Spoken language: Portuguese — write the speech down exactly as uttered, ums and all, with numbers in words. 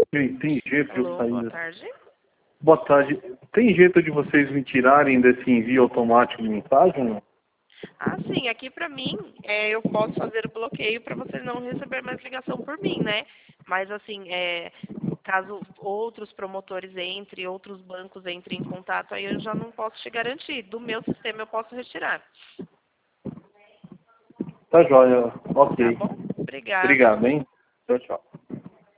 Ei, tem jeito de eu Alô, sair? boa tarde. Boa tarde. Tem jeito de vocês me tirarem desse envio automático de mensagem? Não? Ah, sim, aqui pra mim, é, eu posso fazer o bloqueio para você não receber mais ligação por mim, né? Mas assim, é, caso outros promotores entrem, outros bancos entrem em contato, aí eu já não posso te garantir. Do meu sistema eu posso retirar. Tá joia. Tá Ok. bom? Obrigada. Obrigado, hein? Tchau, tchau.